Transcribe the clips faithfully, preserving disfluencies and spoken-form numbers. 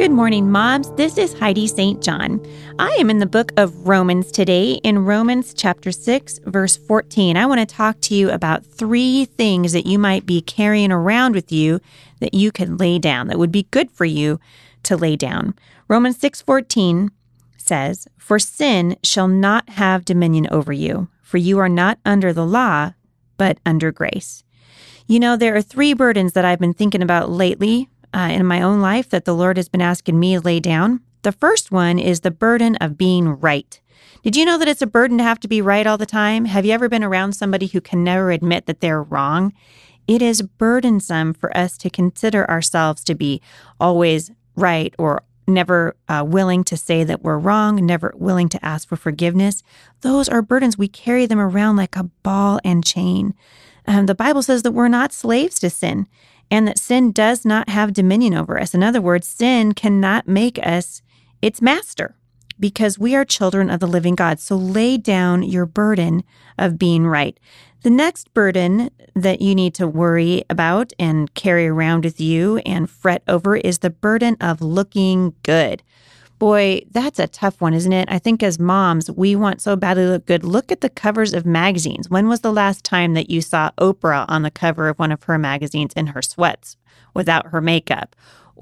Good morning, moms. This is Heidi Saint John. I am in the book of Romans today, in Romans chapter six, verse fourteen. I want to talk to you about three things that you might be carrying around with you that you could lay down, that would be good for you to lay down. Romans six fourteen says, "For sin shall not have dominion over you, for you are not under the law, but under grace." You know, there are three burdens that I've been thinking about lately Uh, in my own life that the Lord has been asking me to lay down. The first one is the burden of being right. Did you know that it's a burden to have to be right all the time? Have you ever been around somebody who can never admit that they're wrong? It is burdensome for us to consider ourselves to be always right or never uh, willing to say that we're wrong, never willing to ask for forgiveness. Those are burdens. We carry them around like a ball and chain. Um, the Bible says that we're not slaves to sin, and that sin does not have dominion over us. In other words, sin cannot make us its master because we are children of the living God. So lay down your burden of being right. The next burden that you need to worry about and carry around with you and fret over is the burden of looking good. Boy, that's a tough one, isn't it? I think as moms, we want so badly to look good. Look at the covers of magazines. When was the last time that you saw Oprah on the cover of one of her magazines in her sweats without her makeup?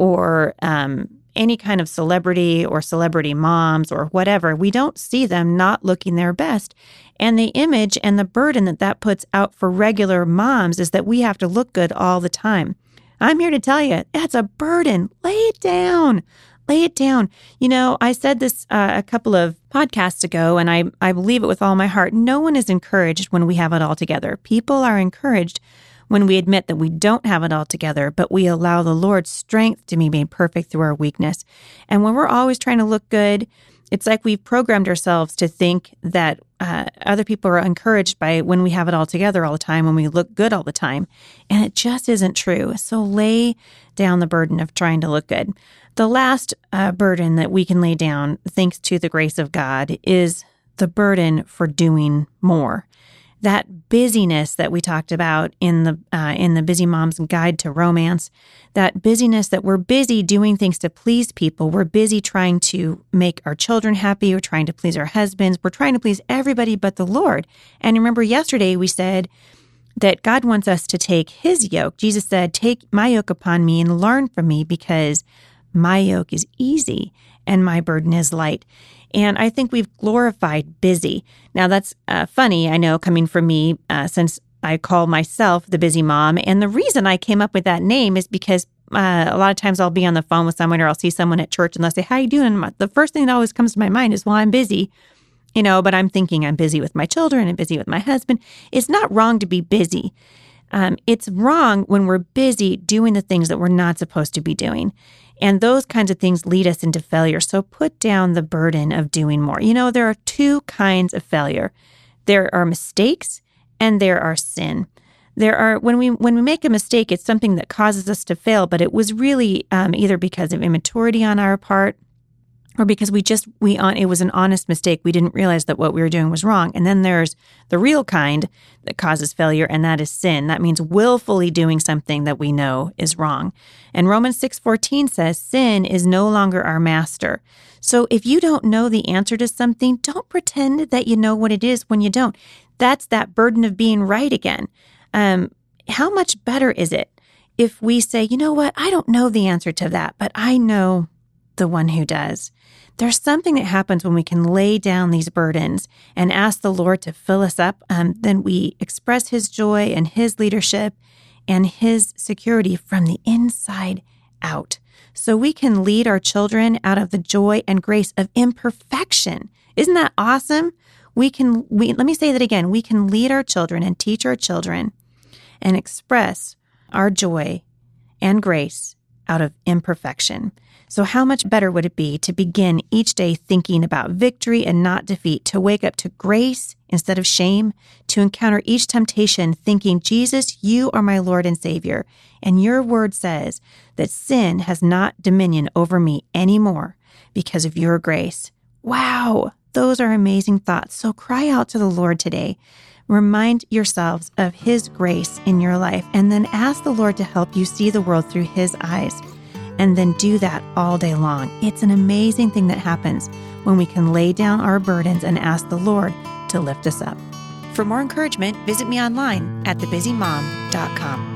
Or um, any kind of celebrity or celebrity moms or whatever. We don't see them not looking their best. And the image and the burden that that puts out for regular moms is that we have to look good all the time. I'm here to tell you, that's a burden. Lay it down. Lay it down. You know, I said this uh, a couple of podcasts ago, and I, I believe it with all my heart. No one is encouraged when we have it all together. People are encouraged when we admit that we don't have it all together, but we allow the Lord's strength to be made perfect through our weakness. And when we're always trying to look good, it's like we've programmed ourselves to think that uh, other people are encouraged by when we have it all together all the time, when we look good all the time. And it just isn't true. So lay down the burden of trying to look good. The last uh, burden that we can lay down, thanks to the grace of God, is the burden for doing more. That busyness that we talked about in the uh, in the Busy Mom's Guide to Romance, that busyness that we're busy doing things to please people. We're busy trying to make our children happy. We're trying to please our husbands. We're trying to please everybody but the Lord. And remember, yesterday we said that God wants us to take His yoke. Jesus said, "Take my yoke upon me and learn from me, because my yoke is easy and my burden is light." And I think we've glorified busy. Now, that's uh, funny, I know, coming from me, uh, since I call myself the busy mom. And the reason I came up with that name is because uh, a lot of times I'll be on the phone with someone, or I'll see someone at church and they'll say, "How you doing?" And the first thing that always comes to my mind is, well, I'm busy. You know, but I'm thinking I'm busy with my children and busy with my husband. It's not wrong to be busy. Um, it's wrong when we're busy doing the things that we're not supposed to be doing. And those kinds of things lead us into failure. So put down the burden of doing more. You know, there are two kinds of failure. There are mistakes and there are sin. There are, when we when we make a mistake, it's something that causes us to fail, but it was really um, either because of immaturity on our part, or because we just, we on it was an honest mistake. We didn't realize that what we were doing was wrong. And then there's the real kind that causes failure, and that is sin. That means willfully doing something that we know is wrong. And Romans six fourteen says, sin is no longer our master. So if you don't know the answer to something, don't pretend that you know what it is when you don't. That's that burden of being right again. Um, how much better is it if we say, you know what, I don't know the answer to that, but I know the one who does. There's something that happens when we can lay down these burdens and ask the Lord to fill us up. Um, then we express His joy and His leadership and His security from the inside out. So we can lead our children out of the joy and grace of imperfection. Isn't that awesome? We can, we, let me say that again. We can lead our children and teach our children and express our joy and grace out of imperfection. So how much better would it be to begin each day thinking about victory and not defeat, to wake up to grace instead of shame, to encounter each temptation thinking, Jesus, you are my Lord and Savior, and your word says that sin has not dominion over me anymore because of your grace. Wow, those are amazing thoughts. So cry out to the Lord today. Remind yourselves of His grace in your life, and then ask the Lord to help you see the world through His eyes. and then do that all day long. It's an amazing thing that happens when we can lay down our burdens and ask the Lord to lift us up. For more encouragement, visit me online at the busy mom dot com.